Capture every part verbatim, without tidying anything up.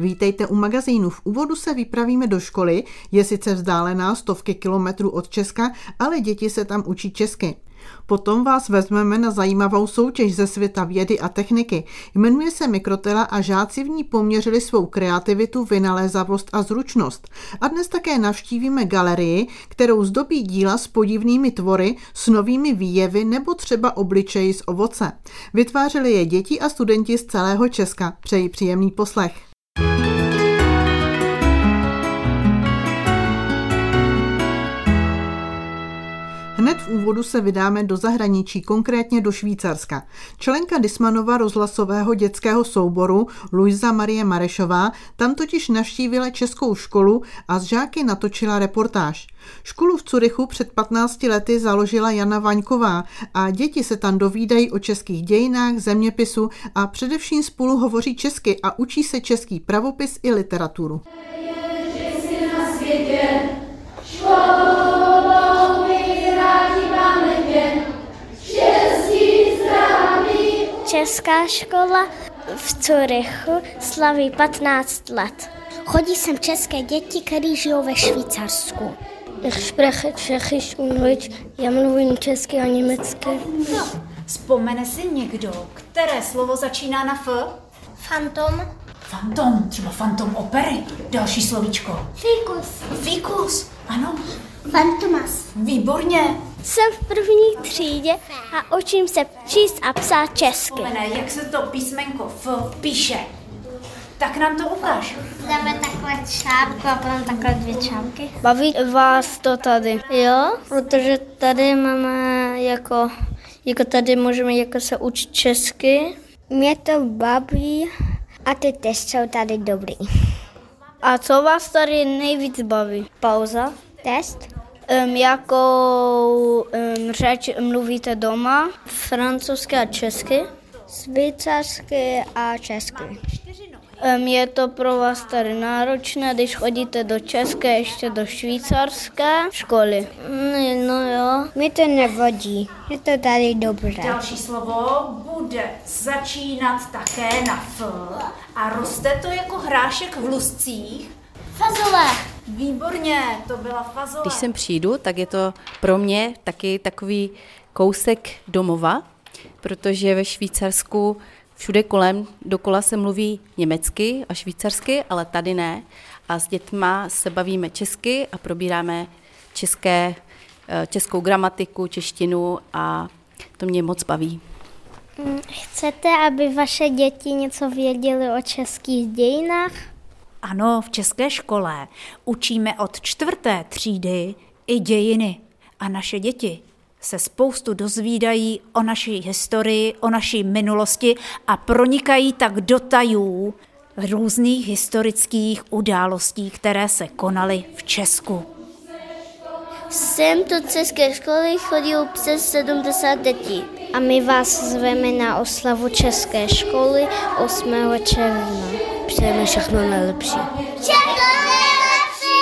Vítejte u magazínu. V úvodu se vypravíme do školy, je sice vzdálená stovky kilometrů od Česka, ale děti se tam učí česky. Potom vás vezmeme na zajímavou soutěž ze světa vědy a techniky. Jmenuje se Mikrotela a žáci v ní poměřili svou kreativitu, vynalézavost a zručnost. A dnes také navštívíme galerii, kterou zdobí díla s podivnými tvory, s novými výjevy nebo třeba obličeji z ovoce. Vytvářeli je děti a studenti z celého Česka. Přeji příjemný poslech. Hned v úvodu se vydáme do zahraničí, konkrétně do Švýcarska. Členka Dismanova rozhlasového dětského souboru Luisa Marie Marešová tam totiž navštívila českou školu a s žáky natočila reportáž. Školu v Curychu před patnácti lety založila Jana Vaňková a děti se tam dovídají o českých dějinách, zeměpisu a především spolu hovoří česky a učí se český pravopis i literaturu. Česká škola v Curychu slaví patnáct let. Chodí sem české děti, které žijou ve Švýcarsku. Ich spreche Tschechisch und Deutsch. Já mluvím česky a německy. No, vzpomene si někdo, které slovo začíná na F? Fantom. Fantom, třeba fantom opery. Další slovíčko. Fikus. Fikus, ano. Fantomas. Výborně. Jsem v první třídě a učím se číst a psát česky. Vzpomene, jak se to písmenko F píše. Tak nám to ukáž. Dáme takové čápku a potom takové dvě čápky. Baví vás to tady? Jo, protože tady máme jako, jako tady můžeme jako se učit česky. Mě to baví a ty testy jsou tady dobrý. A co vás tady nejvíc baví? Pauza. Test. Um, jako um, řeč mluvíte doma? Francouzsky a česky? Švýcarsky a česky. Um, je to pro vás tady náročné, když chodíte do české, ještě do švýcarské školy? No, no jo, mi to nevadí, je to tady dobré. Další slovo bude začínat také na F a roste to jako hrášek v luscích. Fazole. Výborně, to byla fazole. Když sem přijdu, tak je to pro mě taky takový kousek domova, protože ve Švýcarsku všude kolem dokola se mluví německy a švýcarsky, ale tady ne. A s dětma se bavíme česky a probíráme české, českou gramatiku, češtinu a to mě moc baví. Chcete, aby vaše děti něco věděly o českých dějinách? Ano, v české škole učíme od čtvrté třídy i dějiny a naše děti se spoustu dozvídají o naší historii, o naší minulosti a pronikají tak do tajů různých historických událostí, které se konaly v Česku. Sem do české školy chodí přes sedmdesát dětí. A my vás zveme na oslavu české školy osmého června. Přejeme všechno nejlepší. Všechno nejlepší!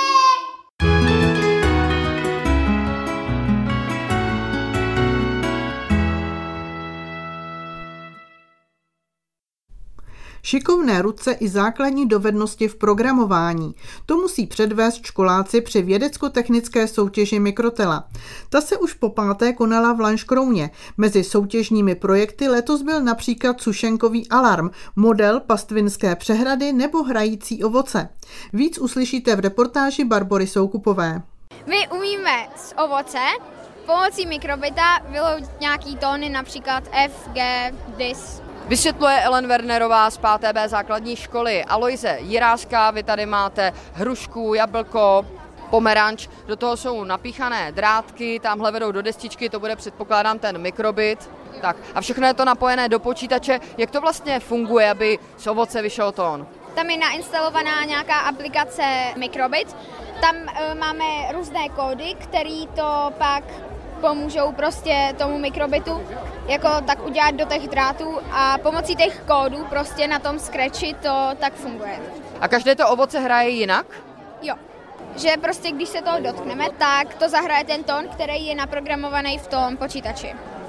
Šikovné ruce i základní dovednosti v programování. To musí předvést školáci při vědecko-technické soutěži Mikrotela. Ta se už po páté konala v Lanškrouně. Mezi soutěžními projekty letos byl například sušenkový alarm, model pastvinské přehrady nebo hrající ovoce. Víc uslyšíte v reportáži Barbory Soukupové. My umíme z ovoce pomocí mikrobita vyloudit nějaký tóny, například F, G, dis. Vysvětluje Ellen Wernerová z páté bé základní školy. Aloise Jirářská, vy tady máte hrušku, jablko, pomeranč, do toho jsou napíchané drátky, tamhle vedou do destičky, to bude předpokládám ten mikrobit. Tak, a všechno je to napojené do počítače. Jak to vlastně funguje, aby z ovoce vyšel tón? Tam je nainstalovaná nějaká aplikace Mikrobit. Tam e, máme různé kódy, které to pak pomůžou prostě tomu mikrobitu jako tak udělat do těch drátů a pomocí těch kódů prostě na tom Scratchi to tak funguje. A každé to ovoce hraje jinak? Jo. Že prostě když se toho dotkneme, tak to zahraje ten tón, který je naprogramovaný v tom počítači.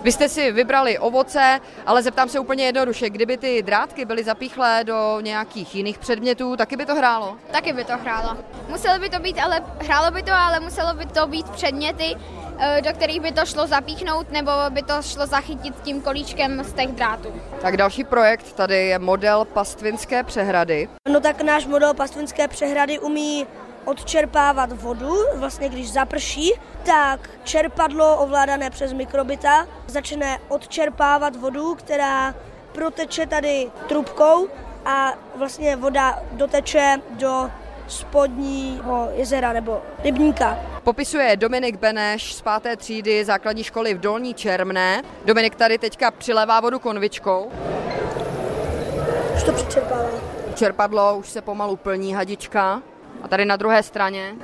Vy jste si vybrali ovoce, ale zeptám se úplně jednoduše, kdyby ty drátky byly zapíchlé do nějakých jiných předmětů, taky by to hrálo? Taky by to hrálo. Muselo by to být, ale hrálo by to, ale muselo by to být předměty, do kterých by to šlo zapíchnout, nebo by to šlo zachytit tím kolíčkem z těch drátů. Tak další projekt, tady je model Pastvinské přehrady. No tak náš model Pastvinské přehrady umí odčerpávat vodu, vlastně když zaprší, tak čerpadlo ovládané přes mikrobita začne odčerpávat vodu, která proteče tady trubkou a vlastně voda doteče do spodního jezera nebo rybníka. Popisuje Dominik Beneš z páté třídy základní školy v Dolní Čermné. Dominik tady teďka přilévá vodu konvičkou. Už to přičerpává. Čerpadlo, už se pomalu plní hadička. A tady na druhé straně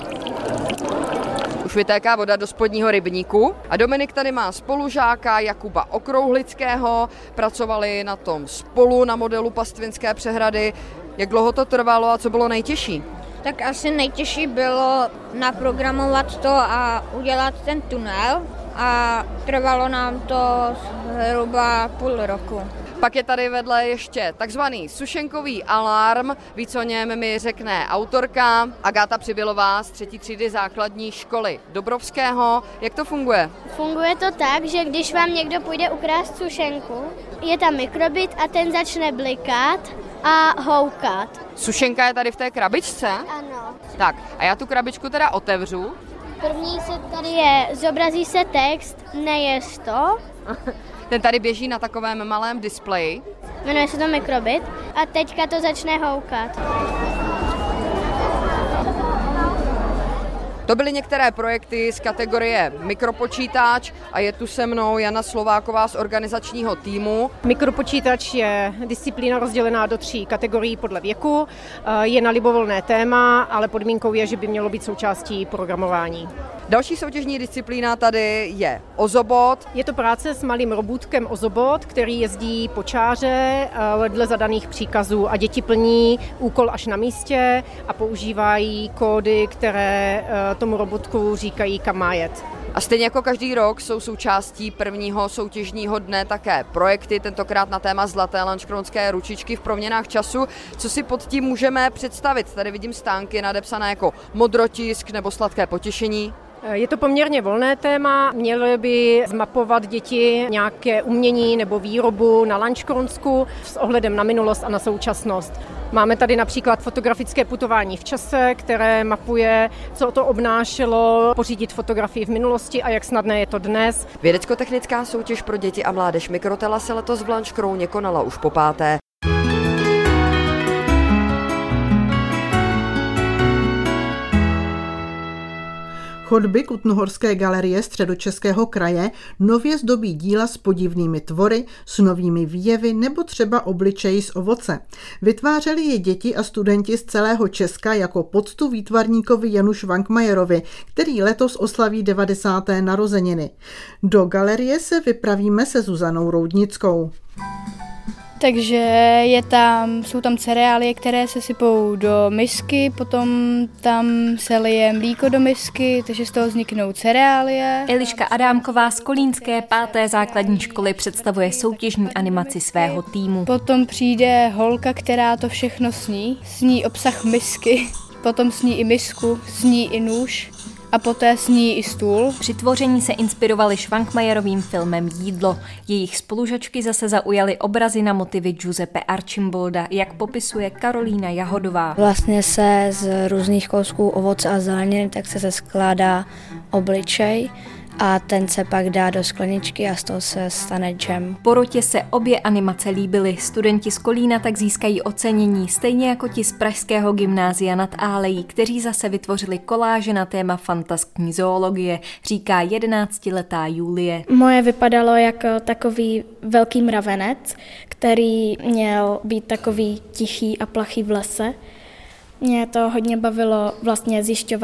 už vytéká voda do spodního rybníku. A Dominik tady má spolužáka Jakuba Okrouhlického. Pracovali na tom spolu na modelu Pastvinské přehrady. Jak dlouho to trvalo a co bylo nejtěžší? Tak asi nejtěžší bylo naprogramovat to a udělat ten tunel a trvalo nám to zhruba půl roku. Pak je tady vedle ještě takzvaný sušenkový alarm, víc o něm mi řekne autorka Agáta Přibylová z třetí třídy základní školy Dobrovského. Jak to funguje? Funguje to tak, že když vám někdo půjde ukrást sušenku, je tam mikrobit a ten začne blikat a houkat. Sušenka je tady v té krabičce? Ano. Tak, a já tu krabičku teda otevřu. První se tady je, zobrazí se text, nejez to. Ten tady běží na takovém malém displeji. Jmenuje se to mikrobit a teďka to začne houkat. To byly některé projekty z kategorie mikropočítač a je tu se mnou Jana Slováková z organizačního týmu. Mikropočítač je disciplína rozdělená do tří kategorií podle věku. Je na libovolné téma, ale podmínkou je, že by mělo být součástí programování. Další soutěžní disciplína tady je ozobot. Je to práce s malým robůtkem ozobot, který jezdí po čáře dle zadaných příkazů a děti plní úkol až na místě a používají kódy, které tomu robotku říkají, kam má jet. A stejně jako každý rok jsou součástí prvního soutěžního dne také projekty, tentokrát na téma zlaté lanškronské ručičky v proměnách času. Co si pod tím můžeme představit? Tady vidím stánky nadepsané jako modrotisk nebo sladké potěšení. Je to poměrně volné téma, měly by zmapovat děti nějaké umění nebo výrobu na Lanškronsku s ohledem na minulost a na současnost. Máme tady například fotografické putování v čase, které mapuje, co to obnášelo pořídit fotografii v minulosti a jak snadné je to dnes. Vědecko-technická soutěž pro děti a mládež Mikrotela se letos v Lanškrouně konala už po páté. Chodby Kutnohorské galerie Středočeského kraje nově zdobí díla s podivnými tvory, s novými výjevy nebo třeba obličeji z ovoce. Vytvářeli je děti a studenti z celého Česka jako poctu výtvarníkovi Janu Švankmajerovi, který letos oslaví devadesáté narozeniny. Do galerie se vypravíme se Zuzanou Roudnickou. Takže je tam, jsou tam cereálie, které se sypou do misky, potom tam se lije mlíko do misky, takže z toho vzniknou cereálie. Eliška Adámková z kolínské páté základní školy představuje soutěžní animaci svého týmu. Potom přijde holka, která to všechno sní, sní obsah misky, potom sní i misku, sní i nůž. A poté sní i stůl. Při tvoření se inspirovali Švankmajerovým filmem Jídlo. Jejich spolužačky zase zaujaly obrazy na motivy Giuseppe Archimbolda, jak popisuje Karolína Jahodová. Vlastně se z různých kousků ovoce a zeleniny tak se skládá obličej a ten se pak dá do skleničky a z toho se stane džem. Porotě se obě animace líbily. Studenti z Kolína tak získají ocenění, stejně jako ti z pražského gymnázia nad Álejí, kteří zase vytvořili koláže na téma fantaskní zoologie, říká jedenáctiletá Julie. Moje vypadalo jako takový velký mravenec, který měl být takový tichý a plachý v lese. Mě to hodně bavilo vlastně zjišťovat,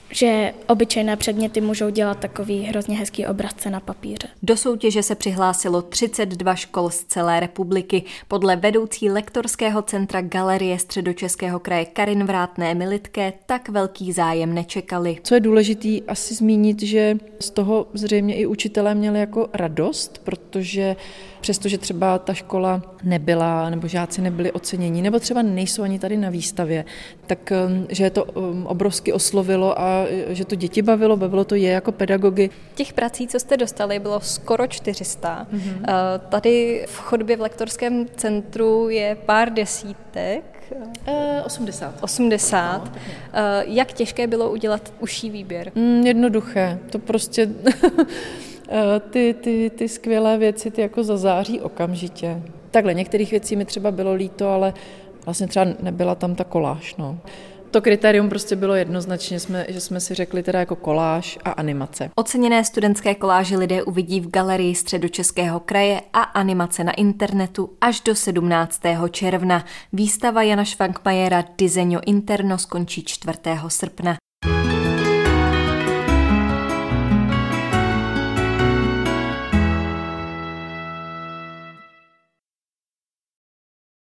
že obyčejné předměty můžou dělat takový hrozně hezký obrazce na papíře. Do soutěže se přihlásilo třicet dva škol z celé republiky. Podle vedoucí lektorského centra Galerie Středočeského kraje Karin Vrátné Militké tak velký zájem nečekali. Co je důležitý asi zmínit, že z toho zřejmě i učitelé měli jako radost, protože přestože třeba ta škola nebyla, nebo žáci nebyli oceněni, nebo třeba nejsou ani tady na výstavě, tak že je to obrovsky oslovilo a že to děti bavilo, bavilo to je jako pedagogy. Těch prací, co jste dostali, bylo skoro čtyři sta. Mm-hmm. Tady v chodbě v lektorském centru je pár desítek. E, osmdesát. osmdesát. No, jak těžké bylo udělat užší výběr? Mm, jednoduché. To prostě ty, ty, ty skvělé věci ty jako zazáří okamžitě. Takhle, některých věcí mi třeba bylo líto, ale vlastně třeba nebyla tam ta koláž. No. To kritérium prostě bylo jednoznačně, jsme, že jsme si řekli teda jako koláž a animace. Oceněné studentské koláže lidé uvidí v Galerii Středočeského kraje a animace na internetu až do sedmnáctého června. Výstava Jana Švankmajera Disegno Interno skončí čtvrtého srpna.